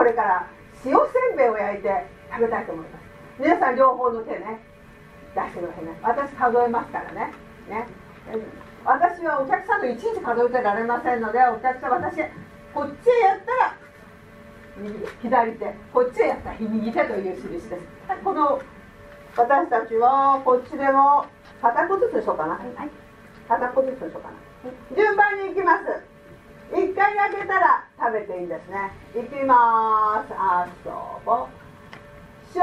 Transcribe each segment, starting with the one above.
これから塩せんべいを焼いて食べたいと思います。皆さん両方の手ね出してくださいね。私数えますからね。私はお客さんといちいち数えてられませんので、お客さん、私こっちへやったら右手、左手、こっちへやったら右手という印です。この私たちはこっちでも片個ずつにしようかな。片個ずつにしようかな。順番に行きます。一回焼けたら食べていいんですね。いきます。遊ぼう。小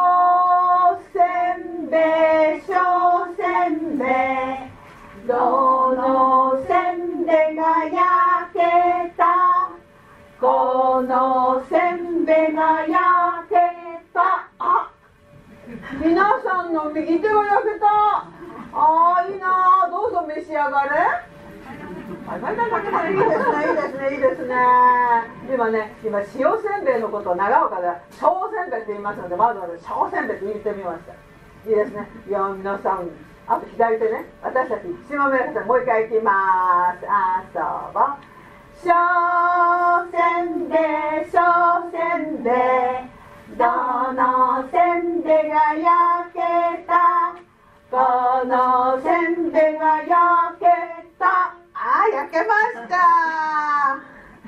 せんべい、小せんべい、どのせんべいが焼けた、このせんべいが焼けた。あ、皆さんの右手が焼けた。あー、いいな。どうぞ召し上がれ。いいですね、いいですね。今塩せんべいのことを長岡で小せんべいって言いますので、まずは小せんべいって言ってみました。いいですね。いや、皆さん、あと左手ね、私たち1問目の方、もう一回いきます。遊ぼう。小せんべい、小せんべい、どのせんべいが焼けた、このせんべいが焼けた。あー、焼けました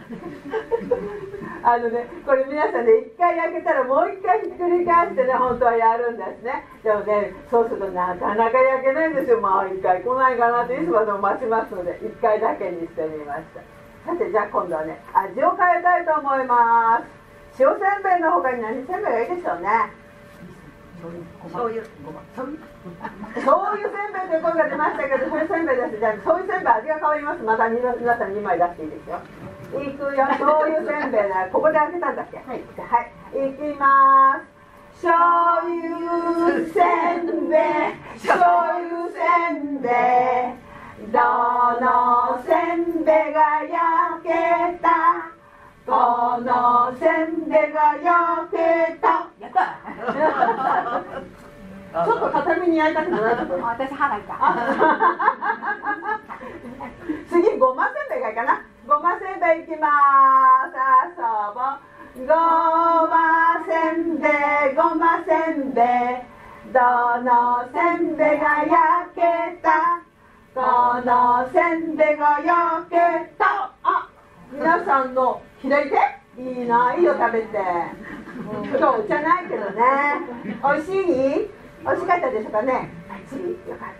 これ皆さん一回焼けたらもう一回ひっくり返してね、本当はやるんですね。でもね、そうするとなかなか焼けないんですよ。もう一回来ないかなっていつまでも待ちますので、一回だけにしてみました。さて、じゃあ今度はね、味を変えたいと思います。塩せんべいの他に何せんべいがいいでしょうね。醤油せんべいという声が出ましたけど、醤油せんべいです。じゃあ醤油せんべい味が変わります。また皆さん2枚出していいですよ。いくよ、醤油せんべいだ。ここで開けたんだっけ。はい、いきます。醤油せんべい、醤油せんべい、どのせんべいが焼けた、このせんべいが焼けた。やったちょっと固めに焼いたけど大丈夫？私歯がいた次、ごませんべいがいいかな。ごませんべいいきまーす。遊ぼう。ごませんべい、ごませんべい、どのせんべいが焼けた、このせんべいが焼けた。あ、皆さんの左手いいな、いいよ食べて。今日お茶ないけどね。おいしい？おいしかったでしょうかね。よかった。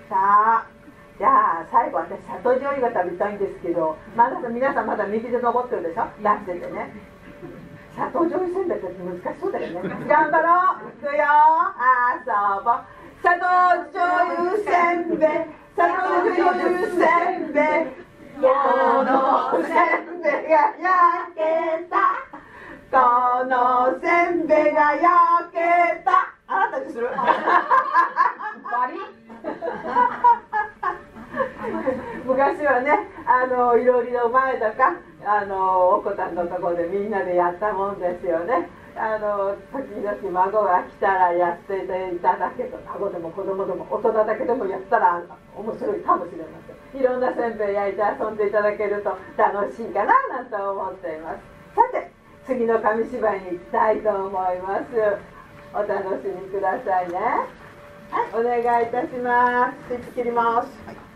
じゃあ最後、私砂糖醤油が食べたいんですけど、皆さんまだ右手残ってるでしょ。出しててね。砂糖醤油せんべいって難しそうだよね。頑張ろう。いくよ。遊ぼう。砂糖醤油せんべい、砂糖醤油せんべい、このせんべいが焼けた、このせんべいが焼けた。あなたにするバリ昔はね、いろりの前とかおこたんのところでみんなでやったもんですよね。時々孫が来たらやっていただけど、孫でも子供でも大人だけでもやったら面白いかもしれません。いろんなせんべい焼いて遊んでいただけると楽しいかななんて思っています。さて、次の紙芝居に行きたいと思います。お楽しみくださいね。はい、お願いいたします。スイッチ切ります。はい。